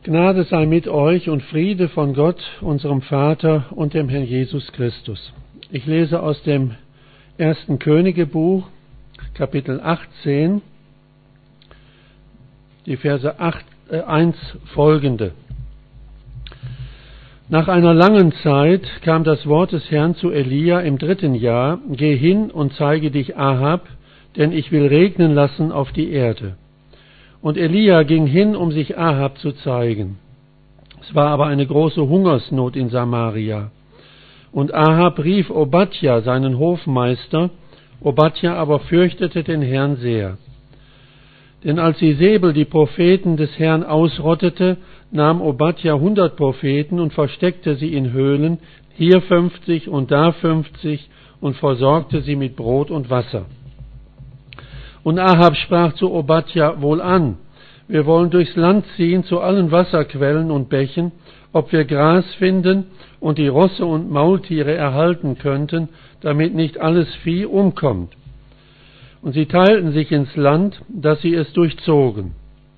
Gnade sei mit euch und Friede von Gott, unserem Vater und dem Herrn Jesus Christus. Ich lese aus dem 1. Königebuch, Kapitel 18, die Verse 1 folgende. Nach einer langen Zeit kam das Wort des Herrn zu Elia im 3. Jahr: Geh hin und zeige dich Ahab, denn ich will regnen lassen auf die Erde. Und Elia ging hin, um sich Ahab zu zeigen. Es war aber eine große Hungersnot in Samaria. Und Ahab rief Obadja, seinen Hofmeister. Obadja aber fürchtete den Herrn sehr. Denn als Isebel die Propheten des Herrn ausrottete, nahm Obadja 100 Propheten und versteckte sie in Höhlen, hier 50 und da 50, und versorgte sie mit Brot und Wasser. Und Ahab sprach zu Obadja: Wohlan, wir wollen durchs Land ziehen zu allen Wasserquellen und Bächen, ob wir Gras finden und die Rosse und Maultiere erhalten könnten, damit nicht alles Vieh umkommt. Und sie teilten sich ins Land, dass sie es durchzogen.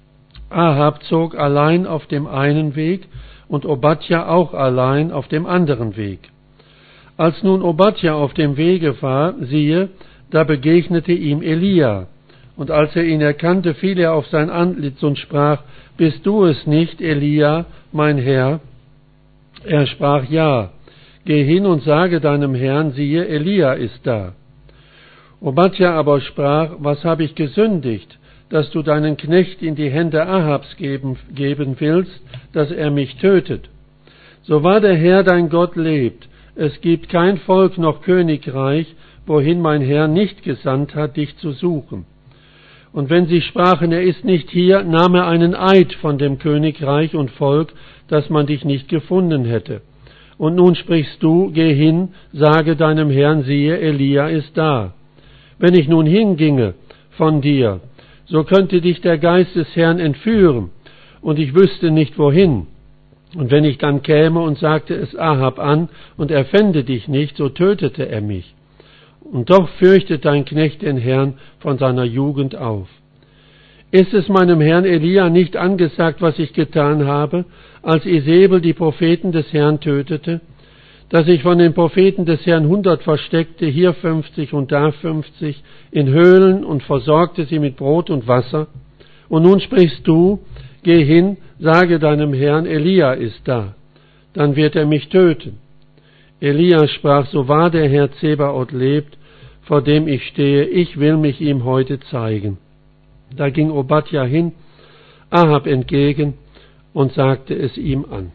Ahab zog allein auf dem einen Weg und Obadja auch allein auf dem anderen Weg. Als nun Obadja auf dem Wege war, siehe, da begegnete ihm Elia. Und als er ihn erkannte, fiel er auf sein Antlitz und sprach: Bist du es nicht, Elia, mein Herr? Er sprach: Ja. Geh hin und sage deinem Herrn, siehe, Elia ist da. Obadja aber sprach: Was habe ich gesündigt, dass du deinen Knecht in die Hände Ahabs geben willst, dass er mich tötet? So wahr der Herr dein Gott lebt, es gibt kein Volk noch Königreich, wohin mein Herr nicht gesandt hat, dich zu suchen. Und wenn sie sprachen, er ist nicht hier, nahm er einen Eid von dem Königreich und Volk, dass man dich nicht gefunden hätte. Und nun sprichst du: Geh hin, sage deinem Herrn, siehe, Elia ist da. Wenn ich nun hinginge von dir, so könnte dich der Geist des Herrn entführen, und ich wüsste nicht wohin. Und wenn ich dann käme und sagte es Ahab an, und er fände dich nicht, so tötete er mich. Und doch fürchtet dein Knecht den Herrn von seiner Jugend auf. Ist es meinem Herrn Elia nicht angesagt, was ich getan habe, als Isebel die Propheten des Herrn tötete, dass ich von den Propheten des Herrn 100 versteckte, hier 50 und da 50, in Höhlen, und versorgte sie mit Brot und Wasser? Und nun sprichst du: Geh hin, sage deinem Herrn, Elia ist da, dann wird er mich töten. Elia sprach: So wahr der Herr Zebaoth lebt, vor dem ich stehe, ich will mich ihm heute zeigen. Da ging Obadja hin, Ahab entgegen, und sagte es ihm an.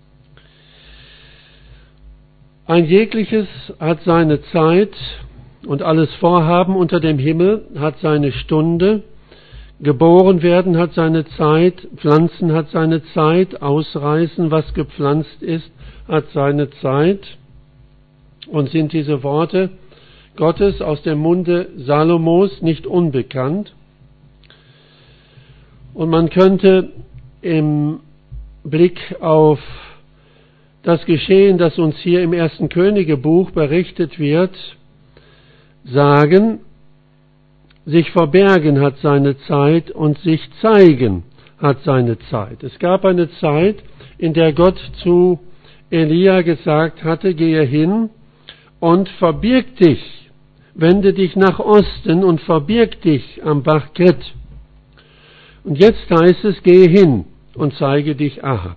Ein jegliches hat seine Zeit, und alles Vorhaben unter dem Himmel hat seine Stunde. Geboren werden hat seine Zeit, Pflanzen hat seine Zeit, ausreißen, was gepflanzt ist, hat seine Zeit. Und sind diese Worte Gottes aus dem Munde Salomos nicht unbekannt? Und man könnte im Blick auf das Geschehen, das uns hier im 1. Königebuch berichtet wird, sagen: Sich verbergen hat seine Zeit und sich zeigen hat seine Zeit. Es gab eine Zeit, in der Gott zu Elia gesagt hatte: Gehe hin und verbirg dich, wende dich nach Osten und verbirg dich am Bach Krit. Und jetzt heißt es: Gehe hin und zeige dich Ahab.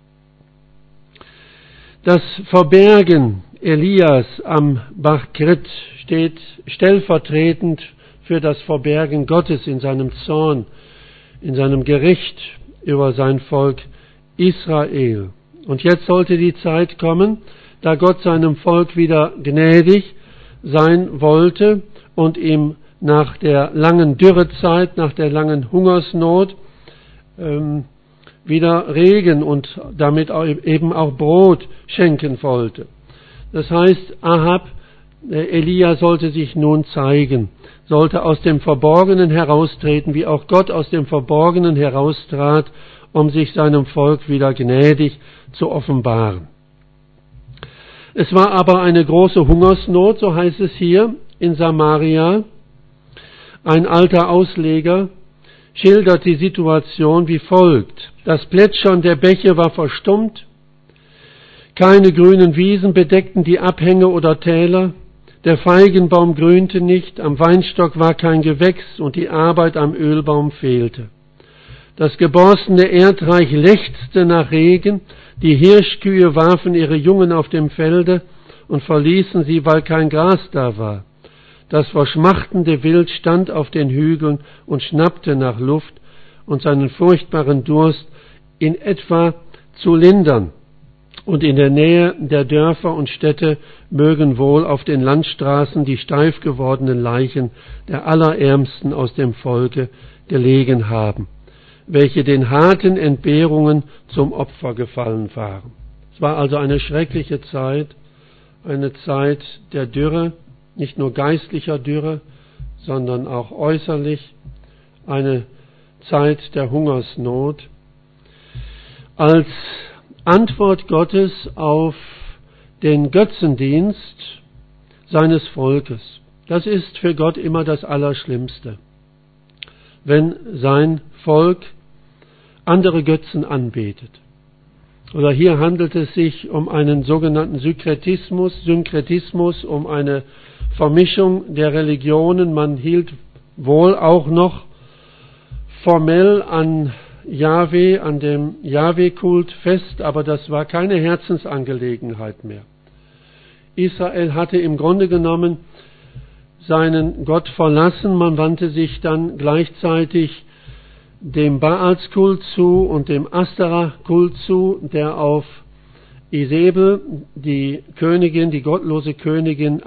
Das Verbergen Elias am Bach Krit steht stellvertretend für das Verbergen Gottes in seinem Zorn, in seinem Gericht über sein Volk Israel. Und jetzt sollte die Zeit kommen, da Gott seinem Volk wieder gnädig sein wollte und ihm nach der langen Dürrezeit, nach der langen Hungersnot wieder Regen und damit eben auch Brot schenken wollte. Das heißt, Elia sollte sich nun zeigen, sollte aus dem Verborgenen heraustreten, wie auch Gott aus dem Verborgenen heraustrat, um sich seinem Volk wieder gnädig zu offenbaren. Es war aber eine große Hungersnot, so heißt es hier, in Samaria. Ein alter Ausleger schildert die Situation wie folgt. Das Plätschern der Bäche war verstummt, keine grünen Wiesen bedeckten die Abhänge oder Täler, der Feigenbaum grünte nicht, am Weinstock war kein Gewächs und die Arbeit am Ölbaum fehlte. Das geborstene Erdreich lechzte nach Regen, die Hirschkühe warfen ihre Jungen auf dem Felde und verließen sie, weil kein Gras da war. Das verschmachtende Wild stand auf den Hügeln und schnappte nach Luft und seinen furchtbaren Durst in etwa zu lindern. Und in der Nähe der Dörfer und Städte mögen wohl auf den Landstraßen die steif gewordenen Leichen der Allerärmsten aus dem Volke gelegen haben, welche den harten Entbehrungen zum Opfer gefallen waren. Es war also eine schreckliche Zeit, eine Zeit der Dürre, nicht nur geistlicher Dürre, sondern auch äußerlich, eine Zeit der Hungersnot. Als Antwort Gottes auf den Götzendienst seines Volkes. Das ist für Gott immer das Allerschlimmste, wenn sein Volk andere Götzen anbetet. Oder hier handelt es sich um einen sogenannten Synkretismus, um eine Vermischung der Religionen. Man hielt wohl auch noch formell an Jahwe, an dem Jahwe-Kult fest, aber das war keine Herzensangelegenheit mehr. Israel hatte im Grunde genommen seinen Gott verlassen. Man wandte sich dann gleichzeitig dem Baalskult zu und dem Astera-Kult zu, der auf Isebel, die Königin, die gottlose Königin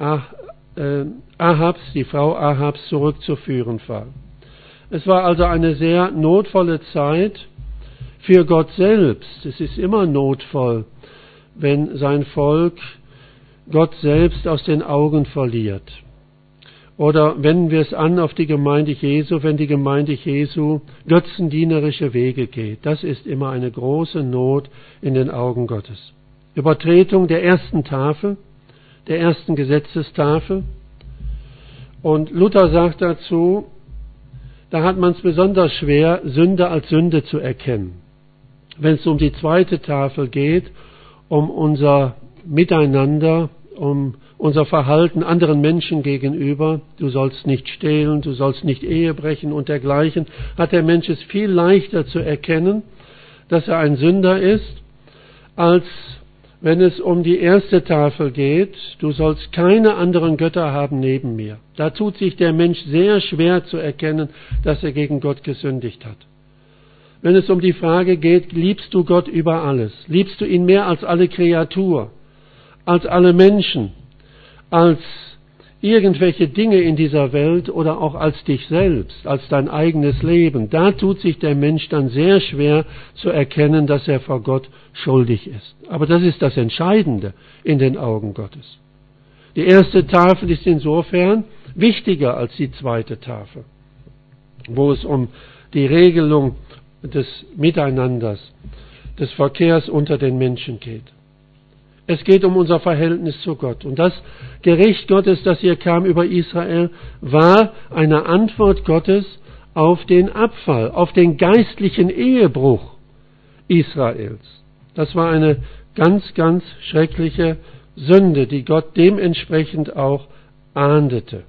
Ahabs, die Frau Ahabs, zurückzuführen war. Es war also eine sehr notvolle Zeit für Gott selbst. Es ist immer notvoll, wenn sein Volk Gott selbst aus den Augen verliert. Oder wenden wir es an auf die Gemeinde Jesu, wenn die Gemeinde Jesu götzendienerische Wege geht. Das ist immer eine große Not in den Augen Gottes. Übertretung der ersten Tafel, der ersten Gesetzestafel. Und Luther sagt dazu, da hat man es besonders schwer, Sünde als Sünde zu erkennen. Wenn es um die zweite Tafel geht, um unser Miteinander, um unser Verhalten anderen Menschen gegenüber, du sollst nicht stehlen, du sollst nicht Ehe brechen und dergleichen, hat der Mensch es viel leichter zu erkennen, dass er ein Sünder ist, als wenn es um die erste Tafel geht, du sollst keine anderen Götter haben neben mir. Da tut sich der Mensch sehr schwer zu erkennen, dass er gegen Gott gesündigt hat. Wenn es um die Frage geht, liebst du Gott über alles? Liebst du ihn mehr als alle Kreatur, als alle Menschen, als irgendwelche Dinge in dieser Welt oder auch als dich selbst, als dein eigenes Leben? Da tut sich der Mensch dann sehr schwer zu erkennen, dass er vor Gott schuldig ist. Aber das ist das Entscheidende in den Augen Gottes. Die erste Tafel ist insofern wichtiger als die zweite Tafel, wo es um die Regelung des Miteinanders, des Verkehrs unter den Menschen geht. Es geht um unser Verhältnis zu Gott. Und das Gericht Gottes, das hier kam über Israel, war eine Antwort Gottes auf den Abfall, auf den geistlichen Ehebruch Israels. Das war eine ganz, ganz schreckliche Sünde, die Gott dementsprechend auch ahndete.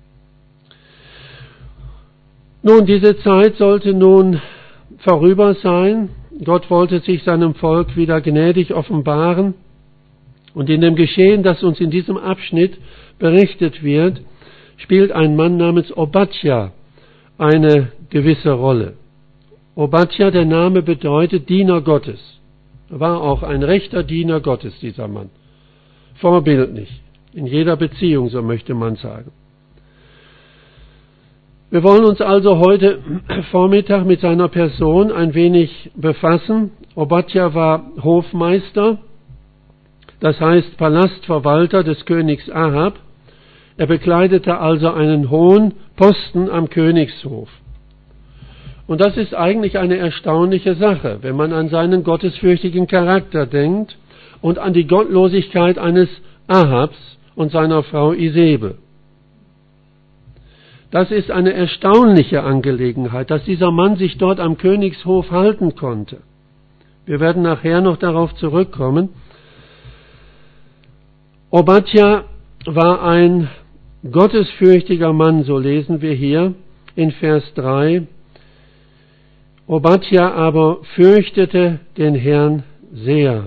Nun, diese Zeit sollte nun vorüber sein. Gott wollte sich seinem Volk wieder gnädig offenbaren. Und in dem Geschehen, das uns in diesem Abschnitt berichtet wird, spielt ein Mann namens Obadja eine gewisse Rolle. Obadja, der Name bedeutet Diener Gottes. Er war auch ein rechter Diener Gottes, dieser Mann. Vorbildlich, in jeder Beziehung, so möchte man sagen. Wir wollen uns also heute Vormittag mit seiner Person ein wenig befassen. Obadja war Hofmeister, das heißt Palastverwalter des Königs Ahab. Er bekleidete also einen hohen Posten am Königshof. Und das ist eigentlich eine erstaunliche Sache, wenn man an seinen gottesfürchtigen Charakter denkt und an die Gottlosigkeit eines Ahabs und seiner Frau Isebel. Das ist eine erstaunliche Angelegenheit, dass dieser Mann sich dort am Königshof halten konnte. Wir werden nachher noch darauf zurückkommen. Obadja war ein gottesfürchtiger Mann, so lesen wir hier in Vers 3. Obadja aber fürchtete den Herrn sehr.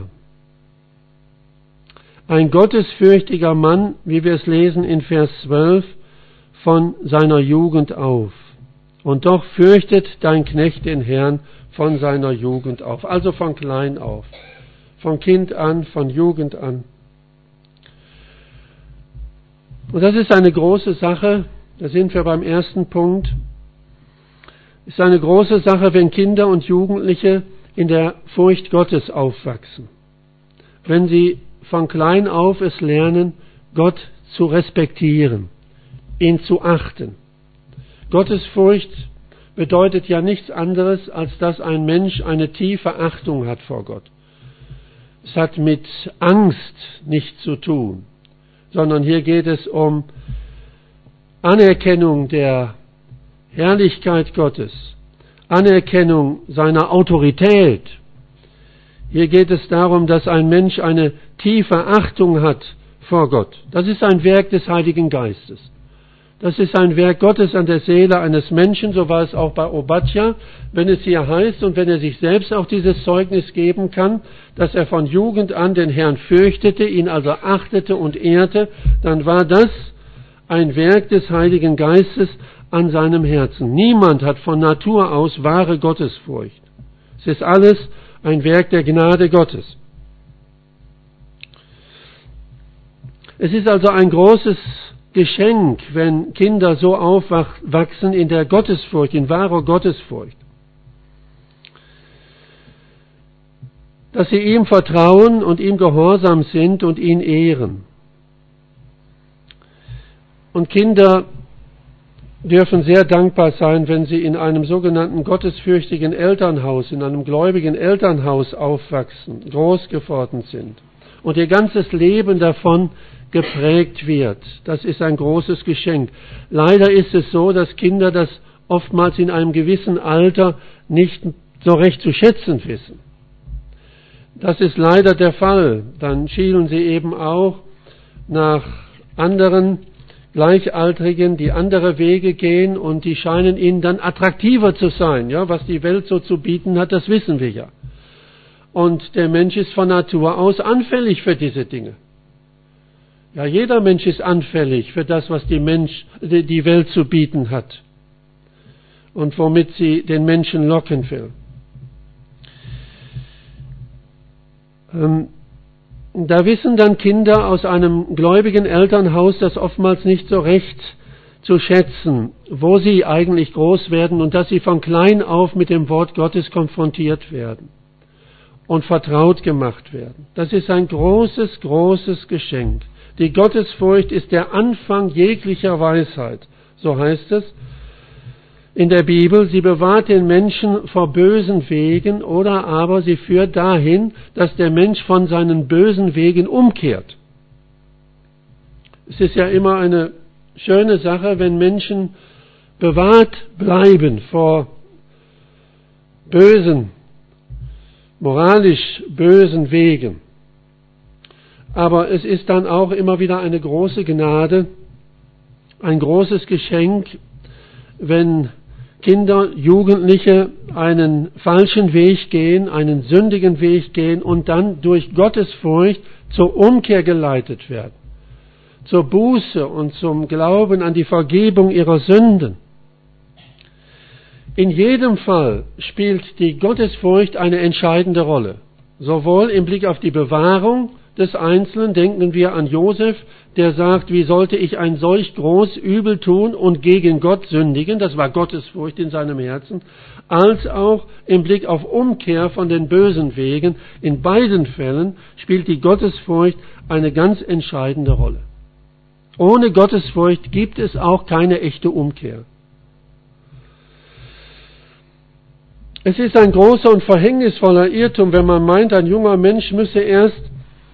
Ein gottesfürchtiger Mann, wie wir es lesen in Vers 12, von seiner Jugend auf. Und doch fürchtet dein Knecht den Herrn von seiner Jugend auf, also von klein auf, von Kind an, von Jugend an. Und das ist eine große Sache, da sind wir beim ersten Punkt. Es ist eine große Sache, wenn Kinder und Jugendliche in der Furcht Gottes aufwachsen. Wenn sie von klein auf es lernen, Gott zu respektieren, ihn zu achten. Gottesfurcht bedeutet ja nichts anderes, als dass ein Mensch eine tiefe Achtung hat vor Gott. Es hat mit Angst nichts zu tun, sondern hier geht es um Anerkennung der Herrlichkeit Gottes, Anerkennung seiner Autorität. Hier geht es darum, dass ein Mensch eine tiefe Achtung hat vor Gott. Das ist ein Werk des Heiligen Geistes. Das ist ein Werk Gottes an der Seele eines Menschen, so war es auch bei Obadja, wenn es hier heißt und wenn er sich selbst auch dieses Zeugnis geben kann, dass er von Jugend an den Herrn fürchtete, ihn also achtete und ehrte, dann war das ein Werk des Heiligen Geistes an seinem Herzen. Niemand hat von Natur aus wahre Gottesfurcht. Es ist alles ein Werk der Gnade Gottes. Es ist also ein großes Geschenk, wenn Kinder so aufwachsen in der Gottesfurcht, in wahrer Gottesfurcht. Dass sie ihm vertrauen und ihm gehorsam sind und ihn ehren. Und Kinder dürfen sehr dankbar sein, wenn sie in einem sogenannten gottesfürchtigen Elternhaus, in einem gläubigen Elternhaus aufwachsen, groß geworden sind und ihr ganzes Leben davon geprägt wird. Das ist ein großes Geschenk. Leider ist es so, dass Kinder das oftmals in einem gewissen Alter nicht so recht zu schätzen wissen. Das ist leider der Fall. Dann schielen sie eben auch nach anderen Gleichaltrigen, die andere Wege gehen und die scheinen ihnen dann attraktiver zu sein. Ja, was die Welt so zu bieten hat, das wissen wir ja. Und der Mensch ist von Natur aus anfällig für diese Dinge. Ja, jeder Mensch ist anfällig für das, was die Welt zu bieten hat und womit sie den Menschen locken will. Da wissen dann Kinder aus einem gläubigen Elternhaus das oftmals nicht so recht zu schätzen, wo sie eigentlich groß werden und dass sie von klein auf mit dem Wort Gottes konfrontiert werden und vertraut gemacht werden. Das ist ein großes, großes Geschenk. Die Gottesfurcht ist der Anfang jeglicher Weisheit, so heißt es in der Bibel. Sie bewahrt den Menschen vor bösen Wegen oder aber sie führt dahin, dass der Mensch von seinen bösen Wegen umkehrt. Es ist ja immer eine schöne Sache, wenn Menschen bewahrt bleiben vor bösen, moralisch bösen Wegen. Aber es ist dann auch immer wieder eine große Gnade, ein großes Geschenk, wenn Kinder, Jugendliche einen falschen Weg gehen, einen sündigen Weg gehen und dann durch Gottesfurcht zur Umkehr geleitet werden, zur Buße und zum Glauben an die Vergebung ihrer Sünden. In jedem Fall spielt die Gottesfurcht eine entscheidende Rolle, sowohl im Blick auf die Bewahrung des Einzelnen, denken wir an Josef, der sagt, wie sollte ich ein solch groß Übel tun und gegen Gott sündigen, das war Gottesfurcht in seinem Herzen, als auch im Blick auf Umkehr von den bösen Wegen. In beiden Fällen spielt die Gottesfurcht eine ganz entscheidende Rolle. Ohne Gottesfurcht gibt es auch keine echte Umkehr. Es ist ein großer und verhängnisvoller Irrtum, wenn man meint, ein junger Mensch müsse erst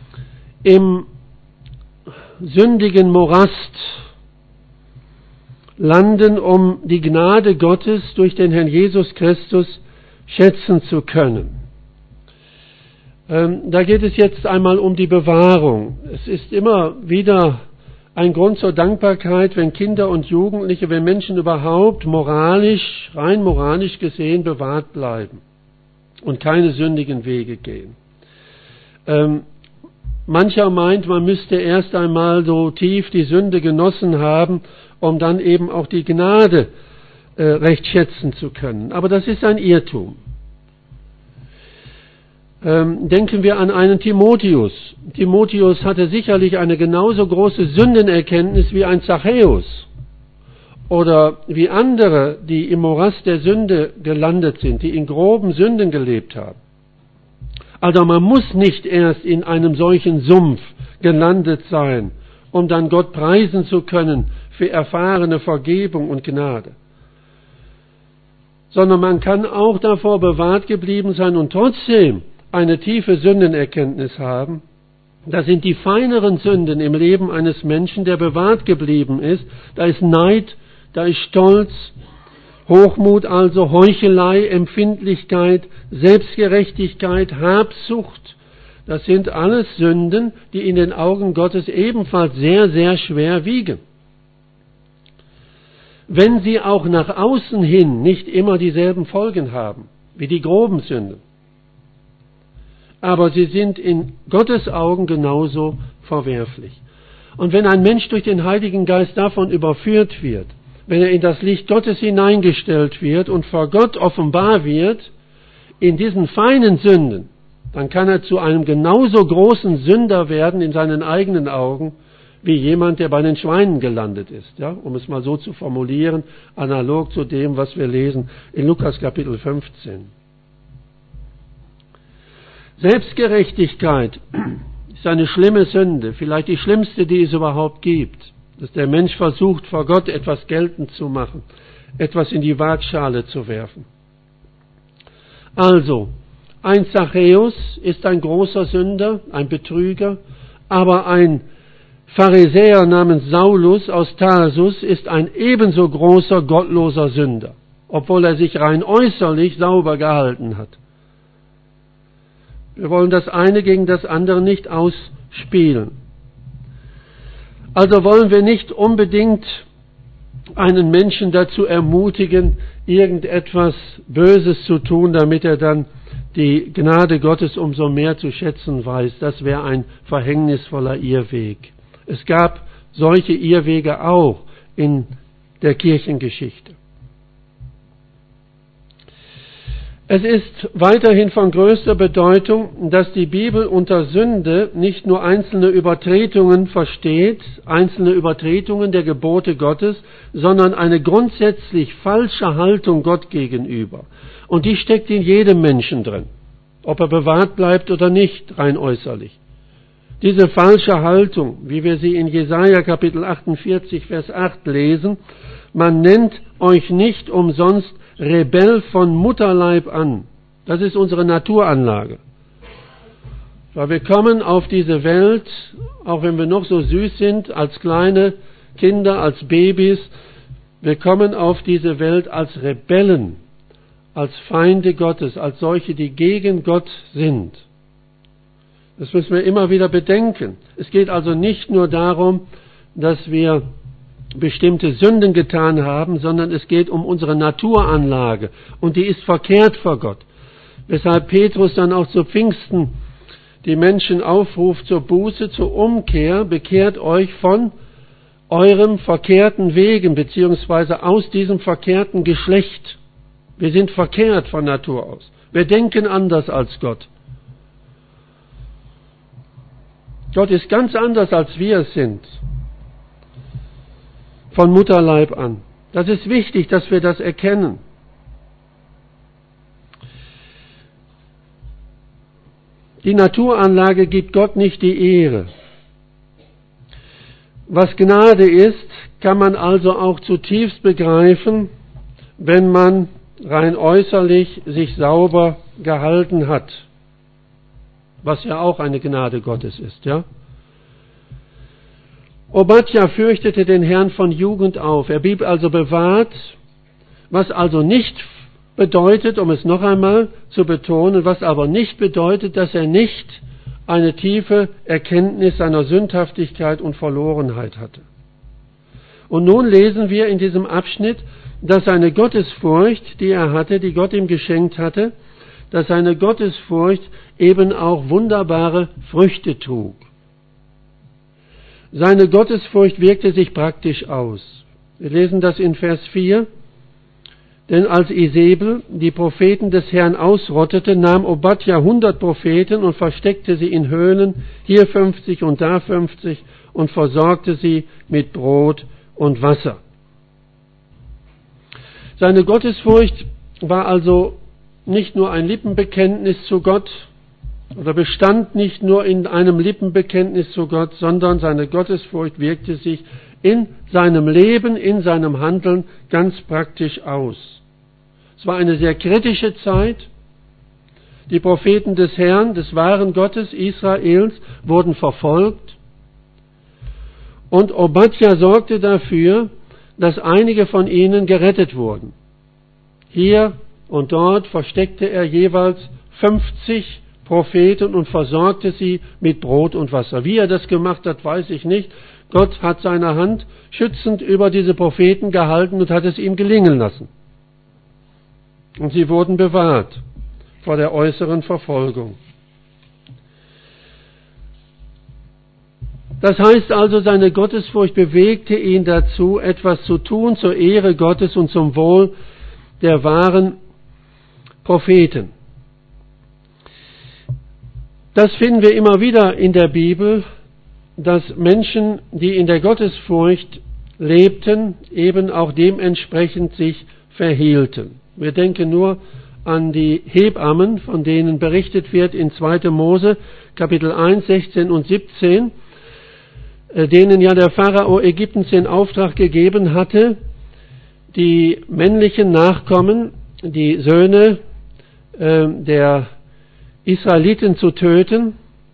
im sündigen Morast landen, um die Gnade Gottes durch den Herrn Jesus Christus schätzen zu können. Da geht es jetzt einmal um die Bewahrung. Es ist immer wieder ein Grund zur Dankbarkeit, wenn Kinder und Jugendliche, wenn Menschen überhaupt rein moralisch gesehen bewahrt bleiben und keine sündigen Wege gehen. Mancher meint, man müsste erst einmal so tief die Sünde genossen haben, um dann eben auch die Gnade recht schätzen zu können. Aber das ist ein Irrtum. Denken wir an einen Timotheus. Timotheus hatte sicherlich eine genauso große Sündenerkenntnis wie ein Zachäus oder wie andere, die im Morast der Sünde gelandet sind, die in groben Sünden gelebt haben. Also man muss nicht erst in einem solchen Sumpf gelandet sein, um dann Gott preisen zu können für erfahrene Vergebung und Gnade. Sondern man kann auch davor bewahrt geblieben sein und trotzdem eine tiefe Sündenerkenntnis haben. Das sind die feineren Sünden im Leben eines Menschen, der bewahrt geblieben ist. Da ist Neid, da ist Stolz, Hochmut, also Heuchelei, Empfindlichkeit, Selbstgerechtigkeit, Habsucht. Das sind alles Sünden, die in den Augen Gottes ebenfalls sehr, sehr schwer wiegen. Wenn sie auch nach außen hin nicht immer dieselben Folgen haben, wie die groben Sünden. Aber sie sind in Gottes Augen genauso verwerflich. Und wenn ein Mensch durch den Heiligen Geist davon überführt wird, wenn er in das Licht Gottes hineingestellt wird und vor Gott offenbar wird, in diesen feinen Sünden, dann kann er zu einem genauso großen Sünder werden in seinen eigenen Augen, wie jemand, der bei den Schweinen gelandet ist, ja, um es mal so zu formulieren, analog zu dem, was wir lesen in Lukas Kapitel 15. Selbstgerechtigkeit ist eine schlimme Sünde, vielleicht die schlimmste, die es überhaupt gibt, dass der Mensch versucht, vor Gott etwas geltend zu machen, etwas in die Waagschale zu werfen. Also, ein Zachäus ist ein großer Sünder, ein Betrüger, aber ein Pharisäer namens Saulus aus Tarsus ist ein ebenso großer, gottloser Sünder, obwohl er sich rein äußerlich sauber gehalten hat. Wir wollen das eine gegen das andere nicht ausspielen. Also wollen wir nicht unbedingt einen Menschen dazu ermutigen, irgendetwas Böses zu tun, damit er dann die Gnade Gottes umso mehr zu schätzen weiß. Das wäre ein verhängnisvoller Irrweg. Es gab solche Irrwege auch in der Kirchengeschichte. Es ist weiterhin von größter Bedeutung, dass die Bibel unter Sünde nicht nur einzelne Übertretungen versteht, einzelne Übertretungen der Gebote Gottes, sondern eine grundsätzlich falsche Haltung Gott gegenüber. Und die steckt in jedem Menschen drin, ob er bewahrt bleibt oder nicht, rein äußerlich. Diese falsche Haltung, wie wir sie in Jesaja Kapitel 48, Vers 8 lesen, man nennt euch nicht umsonst Rebell von Mutterleib an. Das ist unsere Naturanlage. Weil wir kommen auf diese Welt, auch wenn wir noch so süß sind, als kleine Kinder, als Babys, wir kommen auf diese Welt als Rebellen, als Feinde Gottes, als solche, die gegen Gott sind. Das müssen wir immer wieder bedenken. Es geht also nicht nur darum, dass wir bestimmte Sünden getan haben, sondern es geht um unsere Naturanlage und die ist verkehrt vor Gott. Weshalb Petrus dann auch zu Pfingsten die Menschen aufruft zur Buße, zur Umkehr, bekehrt euch von eurem verkehrten Wegen, beziehungsweise aus diesem verkehrten Geschlecht. Wir sind verkehrt von Natur aus. Wir denken anders als Gott. Gott ist ganz anders, als wir es sind. Von Mutterleib an. Das ist wichtig, dass wir das erkennen. Die Naturanlage gibt Gott nicht die Ehre. Was Gnade ist, kann man also auch zutiefst begreifen, wenn man rein äußerlich sich sauber gehalten hat. Was ja auch eine Gnade Gottes ist, ja? Obadja fürchtete den Herrn von Jugend auf. Er blieb also bewahrt, was also nicht bedeutet, um es noch einmal zu betonen, was aber nicht bedeutet, dass er nicht eine tiefe Erkenntnis seiner Sündhaftigkeit und Verlorenheit hatte. Und nun lesen wir in diesem Abschnitt, dass seine Gottesfurcht, die er hatte, die Gott ihm geschenkt hatte, dass seine Gottesfurcht eben auch wunderbare Früchte trug. Seine Gottesfurcht wirkte sich praktisch aus. Wir lesen das in Vers 4. Denn als Isebel die Propheten des Herrn ausrottete, nahm Obadja 100 Propheten und versteckte sie in Höhlen, hier 50 und da 50, und versorgte sie mit Brot und Wasser. Seine Gottesfurcht war also nicht nur ein Lippenbekenntnis zu Gott, oder bestand nicht nur in einem Lippenbekenntnis zu Gott, sondern seine Gottesfurcht wirkte sich in seinem Leben, in seinem Handeln ganz praktisch aus. Es war eine sehr kritische Zeit. Die Propheten des Herrn, des wahren Gottes Israels, wurden verfolgt. Und Obadja sorgte dafür, dass einige von ihnen gerettet wurden. Hier und dort versteckte er jeweils 50 Propheten und versorgte sie mit Brot und Wasser. Wie er das gemacht hat, weiß ich nicht. Gott hat seine Hand schützend über diese Propheten gehalten und hat es ihm gelingen lassen. Und sie wurden bewahrt vor der äußeren Verfolgung. Das heißt also, seine Gottesfurcht bewegte ihn dazu, etwas zu tun zur Ehre Gottes und zum Wohl der wahren Propheten. Das finden wir immer wieder in der Bibel, dass Menschen, die in der Gottesfurcht lebten, eben auch dementsprechend sich verhielten. Wir denken nur an die Hebammen, von denen berichtet wird in 2. Mose, Kapitel 1, 16 und 17, denen ja der Pharao Ägyptens den Auftrag gegeben hatte, die männlichen Nachkommen, die Söhne der Israeliten zu töten.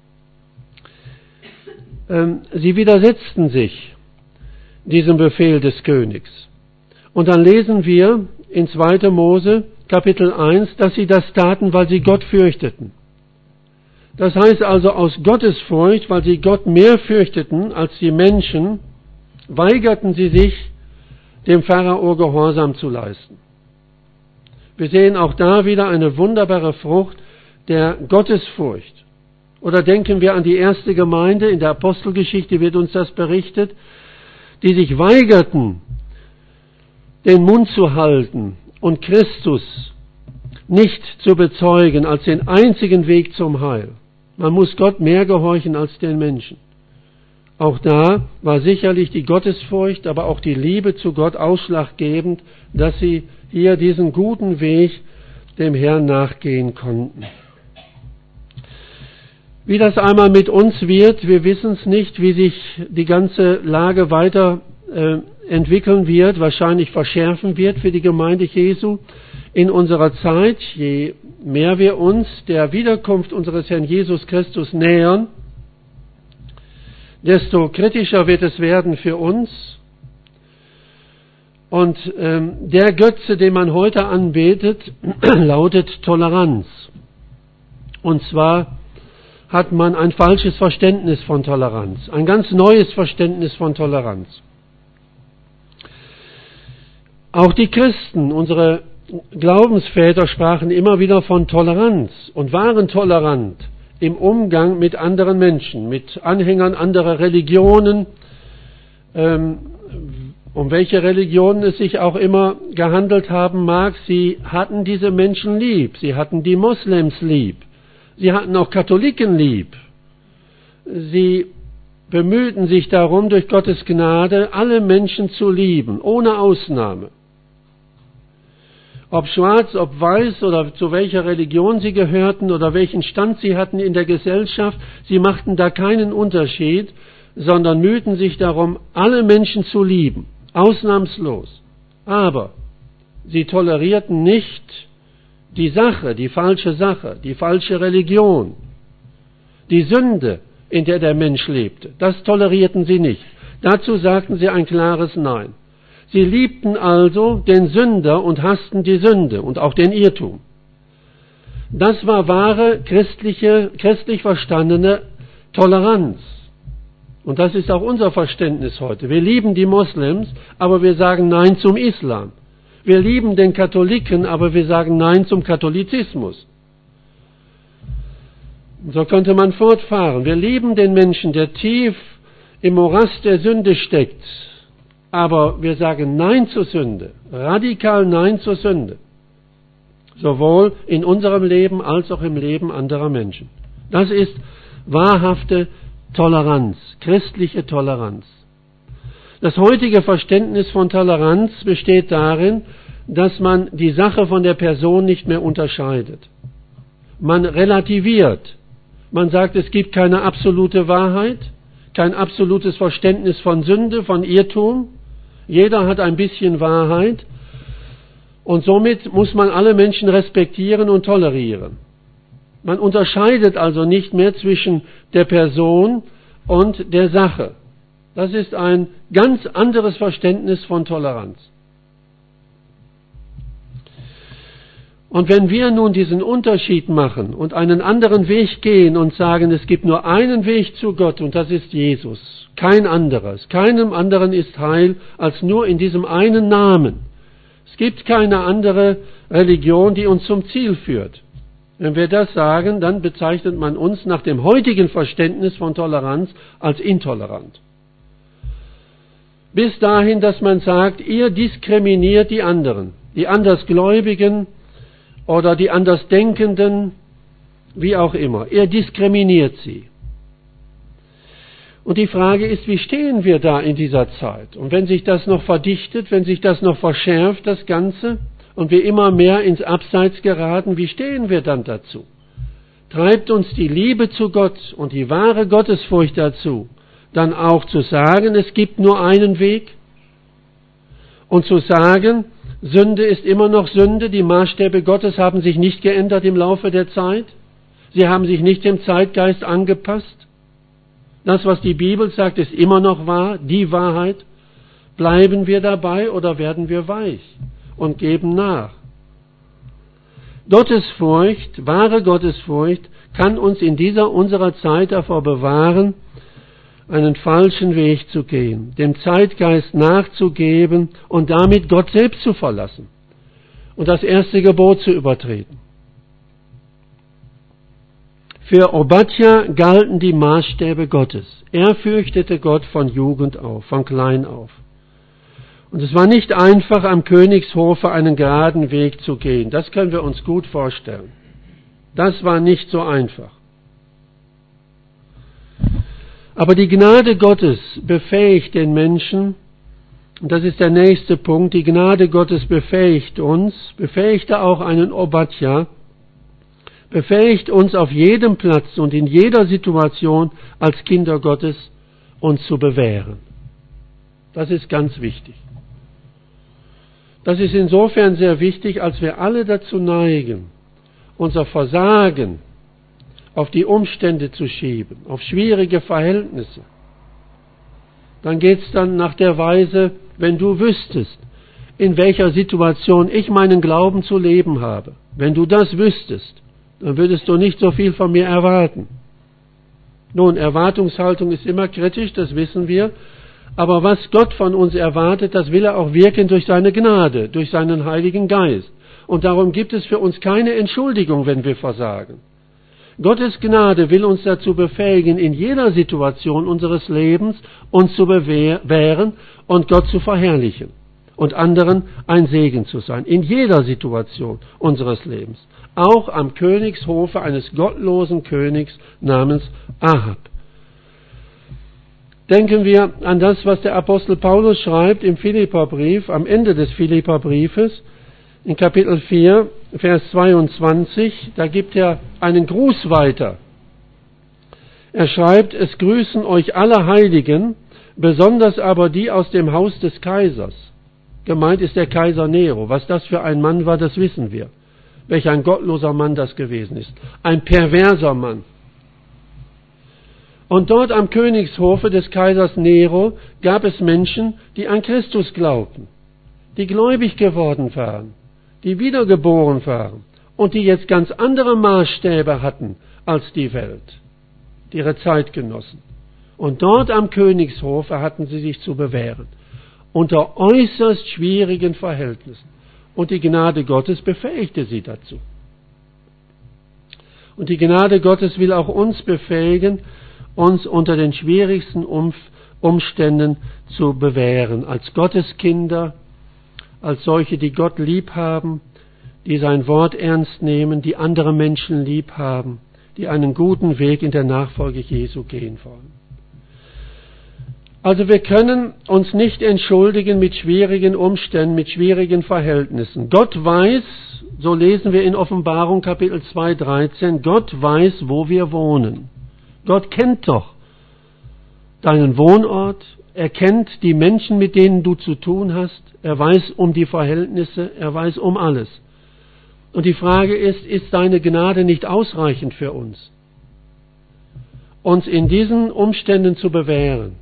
Sie widersetzten sich diesem Befehl des Königs. Und dann lesen wir in 2. Mose Kapitel 1, dass sie das taten, weil sie Gott fürchteten. Das heißt also, aus Gottesfurcht, weil sie Gott mehr fürchteten als die Menschen, weigerten sie sich, dem Pharao Gehorsam zu leisten. Wir sehen auch da wieder eine wunderbare Frucht der Gottesfurcht. Oder denken wir an die erste Gemeinde, in der Apostelgeschichte wird uns das berichtet, die sich weigerten, den Mund zu halten und Christus nicht zu bezeugen als den einzigen Weg zum Heil. Man muss Gott mehr gehorchen als den Menschen. Auch da war sicherlich die Gottesfurcht, aber auch die Liebe zu Gott ausschlaggebend, dass sie hier diesen guten Weg dem Herrn nachgehen konnten. Wie das einmal mit uns wird, wir wissen es nicht, wie sich die ganze Lage weiter entwickeln wird, wahrscheinlich verschärfen wird für die Gemeinde Jesu in unserer Zeit. Je mehr wir uns der Wiederkunft unseres Herrn Jesus Christus nähern, desto kritischer wird es werden für uns. Und der Götze, den man heute anbetet, lautet Toleranz. Und zwar hat man ein falsches Verständnis von Toleranz, ein ganz neues Verständnis von Toleranz. Auch die Christen, unsere Glaubensväter, sprachen immer wieder von Toleranz und waren tolerant im Umgang mit anderen Menschen, mit Anhängern anderer Religionen, um welche Religionen es sich auch immer gehandelt haben mag. Sie hatten diese Menschen lieb, sie hatten die Moslems lieb, sie hatten auch Katholiken lieb. Sie bemühten sich darum, durch Gottes Gnade alle Menschen zu lieben, ohne Ausnahme. Ob schwarz, ob weiß oder zu welcher Religion sie gehörten oder welchen Stand sie hatten in der Gesellschaft, sie machten da keinen Unterschied, sondern mühten sich darum, alle Menschen zu lieben, ausnahmslos. Aber sie tolerierten nicht die Sache, die falsche Religion, die Sünde, in der der Mensch lebte. Das tolerierten sie nicht. Dazu sagten sie ein klares Nein. Sie liebten also den Sünder und hassten die Sünde und auch den Irrtum. Das war wahre christlich verstandene Toleranz. Und das ist auch unser Verständnis heute. Wir lieben die Moslems, aber wir sagen Nein zum Islam. Wir lieben den Katholiken, aber wir sagen Nein zum Katholizismus. So könnte man fortfahren. Wir lieben den Menschen, der tief im Morast der Sünde steckt, aber wir sagen Nein zur Sünde, radikal Nein zur Sünde. Sowohl in unserem Leben als auch im Leben anderer Menschen. Das ist wahrhafte Toleranz, christliche Toleranz. Das heutige Verständnis von Toleranz besteht darin, dass man die Sache von der Person nicht mehr unterscheidet. Man relativiert. Man sagt, es gibt keine absolute Wahrheit, kein absolutes Verständnis von Sünde, von Irrtum. Jeder hat ein bisschen Wahrheit. Und somit muss man alle Menschen respektieren und tolerieren. Man unterscheidet also nicht mehr zwischen der Person und der Sache. Das ist ein ganz anderes Verständnis von Toleranz. Und wenn wir nun diesen Unterschied machen und einen anderen Weg gehen und sagen, es gibt nur einen Weg zu Gott und das ist Jesus, kein anderes, keinem anderen ist Heil als nur in diesem einen Namen. Es gibt keine andere Religion, die uns zum Ziel führt. Wenn wir das sagen, dann bezeichnet man uns nach dem heutigen Verständnis von Toleranz als intolerant. Bis dahin, dass man sagt, ihr diskriminiert die anderen, die Andersgläubigen oder die Andersdenkenden, wie auch immer. Ihr diskriminiert sie. Und die Frage ist, wie stehen wir da in dieser Zeit? Und wenn sich das noch verdichtet, wenn sich das noch verschärft, das Ganze, und wir immer mehr ins Abseits geraten, wie stehen wir dann dazu? Treibt uns die Liebe zu Gott und die wahre Gottesfurcht dazu, dann auch zu sagen, es gibt nur einen Weg? Und zu sagen, Sünde ist immer noch Sünde, die Maßstäbe Gottes haben sich nicht geändert im Laufe der Zeit, sie haben sich nicht dem Zeitgeist angepasst. Das, was die Bibel sagt, ist immer noch wahr, die Wahrheit. Bleiben wir dabei oder werden wir weich und geben nach? Gottesfurcht, wahre Gottesfurcht, kann uns in dieser unserer Zeit davor bewahren, einen falschen Weg zu gehen, dem Zeitgeist nachzugeben und damit Gott selbst zu verlassen und das erste Gebot zu übertreten. Für Obadja galten die Maßstäbe Gottes. Er fürchtete Gott von Jugend auf, von klein auf. Und es war nicht einfach, am Königshofe einen geraden Weg zu gehen. Das können wir uns gut vorstellen. Das war nicht so einfach. Aber die Gnade Gottes befähigt den Menschen, und das ist der nächste Punkt, die Gnade Gottes befähigt uns, befähigte auch einen Obadja, befähigt uns auf jedem Platz und in jeder Situation als Kinder Gottes uns zu bewähren. Das ist ganz wichtig. Das ist insofern sehr wichtig, als wir alle dazu neigen, unser Versagen auf die Umstände zu schieben, auf schwierige Verhältnisse. Dann geht es dann nach der Weise, wenn du wüsstest, in welcher Situation ich meinen Glauben zu leben habe, wenn du das wüsstest, dann würdest du nicht so viel von mir erwarten. Nun, Erwartungshaltung ist immer kritisch, das wissen wir, aber was Gott von uns erwartet, das will er auch wirken durch seine Gnade, durch seinen Heiligen Geist. Und darum gibt es für uns keine Entschuldigung, wenn wir versagen. Gottes Gnade will uns dazu befähigen, in jeder Situation unseres Lebens uns zu bewähren und Gott zu verherrlichen und anderen ein Segen zu sein, in jeder Situation unseres Lebens. Auch am Königshofe eines gottlosen Königs namens Ahab. Denken wir an das, was der Apostel Paulus schreibt im Philipperbrief, am Ende des Philipperbriefes, in Kapitel 4, Vers 22, da gibt er einen Gruß weiter. Er schreibt, es grüßen euch alle Heiligen, besonders aber die aus dem Haus des Kaisers. Gemeint ist der Kaiser Nero. Was das für ein Mann war, das wissen wir. Welch ein gottloser Mann das gewesen ist. Ein perverser Mann. Und dort am Königshofe des Kaisers Nero gab es Menschen, die an Christus glaubten, die gläubig geworden waren, die wiedergeboren waren und die jetzt ganz andere Maßstäbe hatten als die Welt, ihre Zeitgenossen. Und dort am Königshofe hatten sie sich zu bewähren, unter äußerst schwierigen Verhältnissen. Und die Gnade Gottes befähigte sie dazu. Und die Gnade Gottes will auch uns befähigen, uns unter den schwierigsten Umständen zu bewähren, als Gotteskinder, als solche, die Gott lieb haben, die sein Wort ernst nehmen, die andere Menschen lieb haben, die einen guten Weg in der Nachfolge Jesu gehen wollen. Also wir können uns nicht entschuldigen mit schwierigen Umständen, mit schwierigen Verhältnissen. Gott weiß, so lesen wir in Offenbarung Kapitel 2, 13, Gott weiß, wo wir wohnen. Gott kennt doch deinen Wohnort, er kennt die Menschen, mit denen du zu tun hast, er weiß um die Verhältnisse, er weiß um alles. Und die Frage ist deine Gnade nicht ausreichend für uns, uns in diesen Umständen zu bewähren?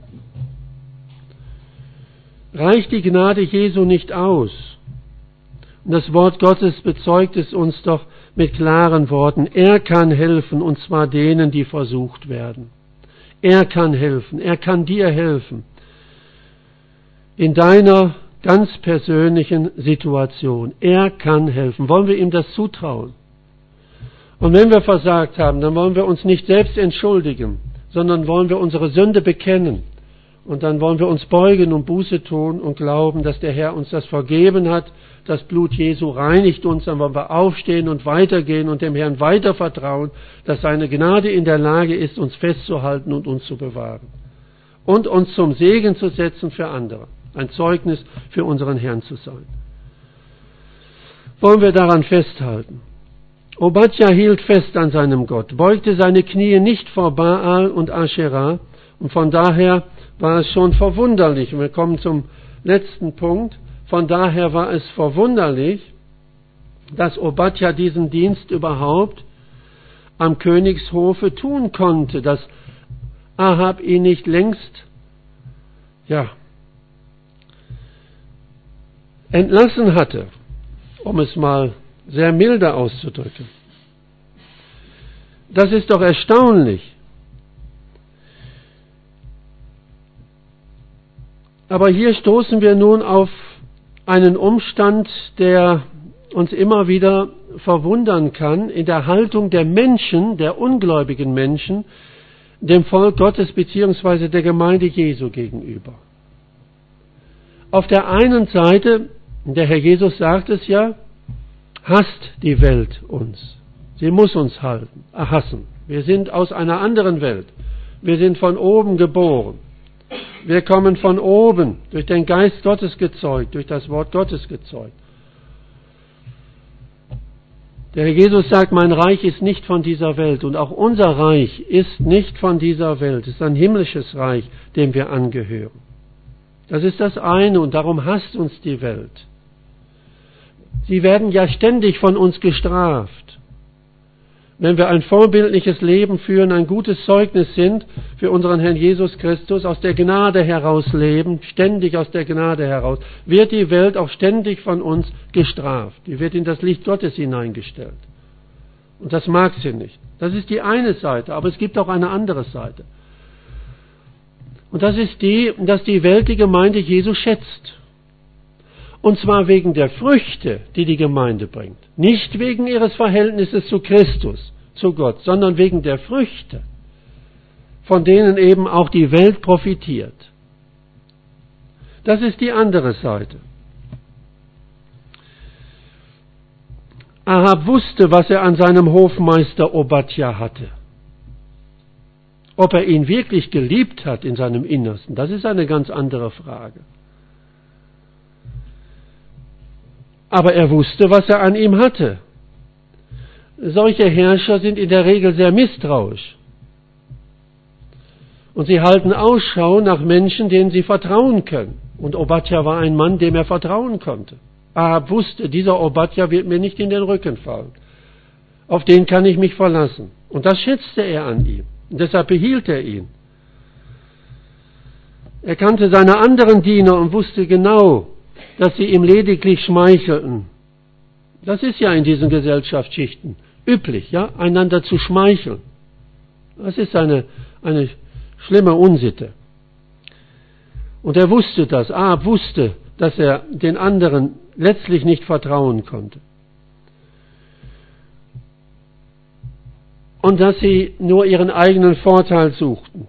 Reicht die Gnade Jesu nicht aus? Und das Wort Gottes bezeugt es uns doch mit klaren Worten. Er kann helfen, und zwar denen, die versucht werden. Er kann helfen, er kann dir helfen. In deiner ganz persönlichen Situation. Er kann helfen. Wollen wir ihm das zutrauen? Und wenn wir versagt haben, dann wollen wir uns nicht selbst entschuldigen, sondern wollen wir unsere Sünde bekennen. Und dann wollen wir uns beugen und Buße tun und glauben, dass der Herr uns das vergeben hat. Das Blut Jesu reinigt uns. Dann wollen wir aufstehen und weitergehen und dem Herrn weiter vertrauen, dass seine Gnade in der Lage ist, uns festzuhalten und uns zu bewahren. Und uns zum Segen zu setzen für andere. Ein Zeugnis für unseren Herrn zu sein. Wollen wir daran festhalten? Obadja hielt fest an seinem Gott, beugte seine Knie nicht vor Baal und Aschera, und von daher war es schon verwunderlich. Und wir kommen zum letzten Punkt. Von daher war es verwunderlich, dass Obadja diesen Dienst überhaupt am Königshofe tun konnte, dass Ahab ihn nicht längst, entlassen hatte, um es mal sehr milde auszudrücken. Das ist doch erstaunlich. Aber hier stoßen wir nun auf einen Umstand, der uns immer wieder verwundern kann, in der Haltung der Menschen, der ungläubigen Menschen, dem Volk Gottes bzw. der Gemeinde Jesu gegenüber. Auf der einen Seite, der Herr Jesus sagt es ja, hasst die Welt uns. Sie muss uns hassen. Wir sind aus einer anderen Welt. Wir sind von oben geboren. Wir kommen von oben, durch den Geist Gottes gezeugt, durch das Wort Gottes gezeugt. Der Herr Jesus sagt, mein Reich ist nicht von dieser Welt und auch unser Reich ist nicht von dieser Welt. Es ist ein himmlisches Reich, dem wir angehören. Das ist das eine und darum hasst uns die Welt. Sie werden ja ständig von uns gestraft. Wenn wir ein vorbildliches Leben führen, ein gutes Zeugnis sind für unseren Herrn Jesus Christus, aus der Gnade heraus leben, ständig aus der Gnade heraus, wird die Welt auch ständig von uns gestraft. Die wird in das Licht Gottes hineingestellt. Und das mag sie nicht. Das ist die eine Seite, aber es gibt auch eine andere Seite. Und das ist die, dass die Welt die Gemeinde Jesu schätzt. Und zwar wegen der Früchte, die die Gemeinde bringt. Nicht wegen ihres Verhältnisses zu Christus, zu Gott, sondern wegen der Früchte, von denen eben auch die Welt profitiert. Das ist die andere Seite. Ahab wusste, was er an seinem Hofmeister Obadja hatte. Ob er ihn wirklich geliebt hat in seinem Innersten, das ist eine ganz andere Frage. Aber er wusste, was er an ihm hatte. Solche Herrscher sind in der Regel sehr misstrauisch. Und sie halten Ausschau nach Menschen, denen sie vertrauen können. Und Obadja war ein Mann, dem er vertrauen konnte. Ahab wusste, dieser Obadja wird mir nicht in den Rücken fallen. Auf den kann ich mich verlassen. Und das schätzte er an ihm. Und deshalb behielt er ihn. Er kannte seine anderen Diener und wusste genau, dass sie ihm lediglich schmeichelten. Das ist ja in diesen Gesellschaftsschichten üblich, ja, einander zu schmeicheln. Das ist eine schlimme Unsitte. Und er wusste das. Ahab wusste, dass er den anderen letztlich nicht vertrauen konnte. Und dass sie nur ihren eigenen Vorteil suchten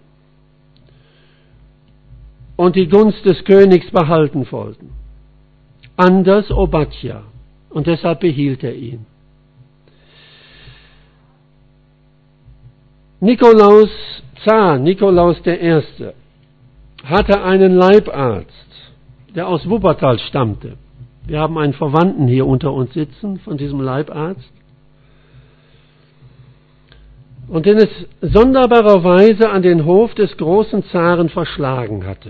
und die Gunst des Königs behalten wollten. Anders Obadja. Und deshalb behielt er ihn. Nikolaus I. hatte einen Leibarzt, der aus Wuppertal stammte. Wir haben einen Verwandten hier unter uns sitzen von diesem Leibarzt. Und den es sonderbarerweise an den Hof des großen Zaren verschlagen hatte.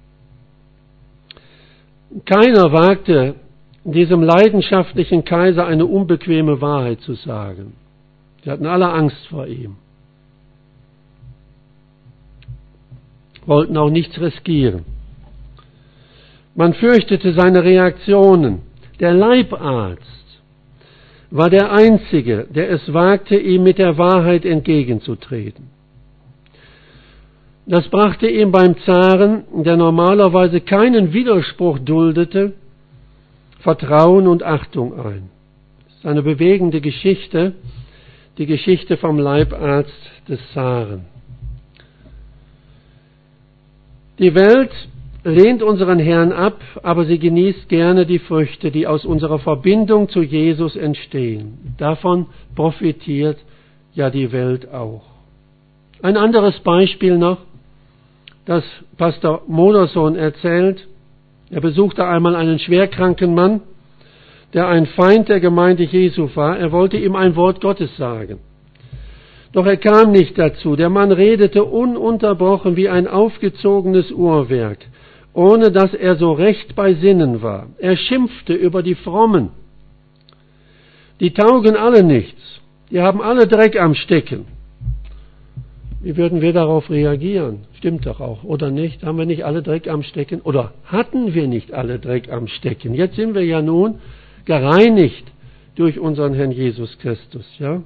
Keiner wagte, diesem leidenschaftlichen Kaiser eine unbequeme Wahrheit zu sagen. Sie hatten alle Angst vor ihm. Wollten auch nichts riskieren. Man fürchtete seine Reaktionen. Der Leibarzt war der Einzige, der es wagte, ihm mit der Wahrheit entgegenzutreten. Das brachte ihm beim Zaren, der normalerweise keinen Widerspruch duldete, Vertrauen und Achtung ein. Das ist eine bewegende Geschichte, die Geschichte vom Leibarzt des Zaren. Die Welt lehnt unseren Herrn ab, aber sie genießt gerne die Früchte, die aus unserer Verbindung zu Jesus entstehen. Davon profitiert ja die Welt auch. Ein anderes Beispiel noch, das Pastor Modersohn erzählt. Er besuchte einmal einen schwerkranken Mann, der ein Feind der Gemeinde Jesu war. Er wollte ihm ein Wort Gottes sagen. Doch er kam nicht dazu. Der Mann redete ununterbrochen wie ein aufgezogenes Uhrwerk, ohne dass er so recht bei Sinnen war. Er schimpfte über die Frommen. Die taugen alle nichts. Die haben alle Dreck am Stecken. Wie würden wir darauf reagieren? Stimmt doch auch, oder nicht? Haben wir nicht alle Dreck am Stecken? Oder hatten wir nicht alle Dreck am Stecken? Jetzt sind wir ja nun gereinigt durch unseren Herrn Jesus Christus, ja?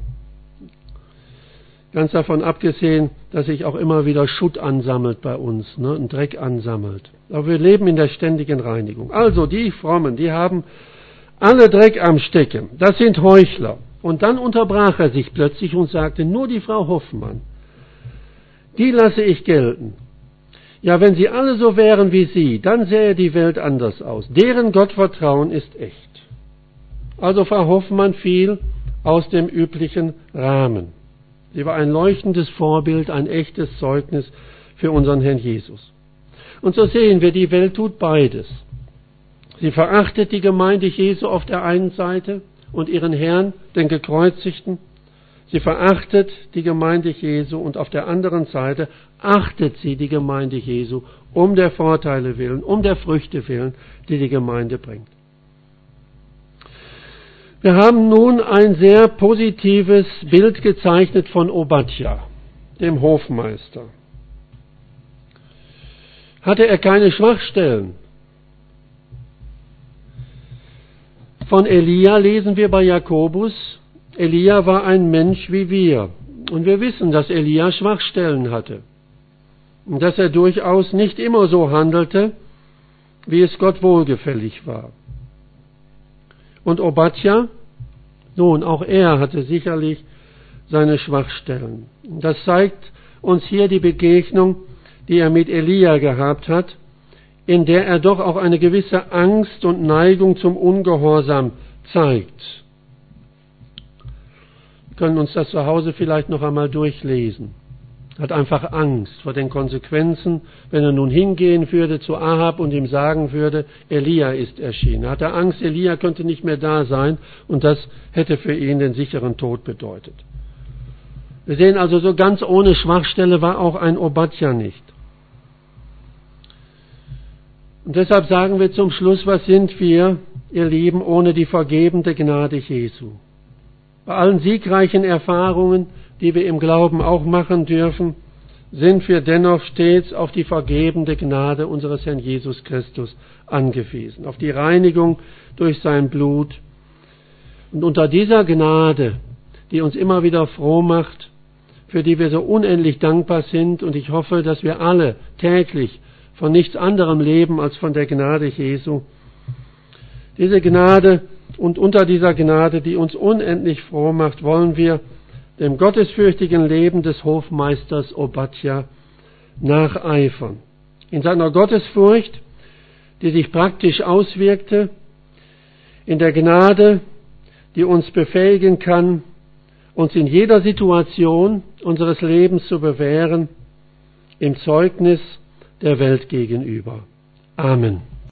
Ganz davon abgesehen, dass sich auch immer wieder Schutt ansammelt bei uns, ne, und Dreck ansammelt. Aber wir leben in der ständigen Reinigung. Also die Frommen, die haben alle Dreck am Stecken. Das sind Heuchler. Und dann unterbrach er sich plötzlich und sagte, nur die Frau Hoffmann, die lasse ich gelten. Ja, wenn sie alle so wären wie sie, dann sähe die Welt anders aus. Deren Gottvertrauen ist echt. Also Frau Hoffmann fiel aus dem üblichen Rahmen. Sie war ein leuchtendes Vorbild, ein echtes Zeugnis für unseren Herrn Jesus. Und so sehen wir, die Welt tut beides. Sie verachtet die Gemeinde Jesu auf der einen Seite und ihren Herrn, den Gekreuzigten. Sie verachtet die Gemeinde Jesu und auf der anderen Seite achtet sie die Gemeinde Jesu um der Vorteile willen, um der Früchte willen, die die Gemeinde bringt. Wir haben nun ein sehr positives Bild gezeichnet von Obadja, dem Hofmeister. Hatte er keine Schwachstellen? Von Elia lesen wir bei Jakobus, Elia war ein Mensch wie wir. Und wir wissen, dass Elia Schwachstellen hatte. Und dass er durchaus nicht immer so handelte, wie es Gott wohlgefällig war. Und Obadja, nun, auch er hatte sicherlich seine Schwachstellen. Das zeigt uns hier die Begegnung, die er mit Elia gehabt hat, in der er doch auch eine gewisse Angst und Neigung zum Ungehorsam zeigt. Wir können uns das zu Hause vielleicht noch einmal durchlesen. Hat einfach Angst vor den Konsequenzen, wenn er nun hingehen würde zu Ahab und ihm sagen würde, Elia ist erschienen. Er hatte Angst, Elia könnte nicht mehr da sein und das hätte für ihn den sicheren Tod bedeutet. Wir sehen also, so ganz ohne Schwachstelle war auch ein Obadja nicht. Und deshalb sagen wir zum Schluss, was sind wir, ihr Lieben, ohne die vergebende Gnade Jesu? Bei allen siegreichen Erfahrungen die wir im Glauben auch machen dürfen, sind wir dennoch stets auf die vergebende Gnade unseres Herrn Jesus Christus angewiesen, auf die Reinigung durch sein Blut. Und unter dieser Gnade, die uns immer wieder froh macht, für die wir so unendlich dankbar sind, und ich hoffe, dass wir alle täglich von nichts anderem leben als von der Gnade Jesu, diese Gnade und unter dieser Gnade, die uns unendlich froh macht, wollen wir dem gottesfürchtigen Leben des Hofmeisters Obadja nacheifern. In seiner Gottesfurcht, die sich praktisch auswirkte, in der Gnade, die uns befähigen kann, uns in jeder Situation unseres Lebens zu bewähren, im Zeugnis der Welt gegenüber. Amen.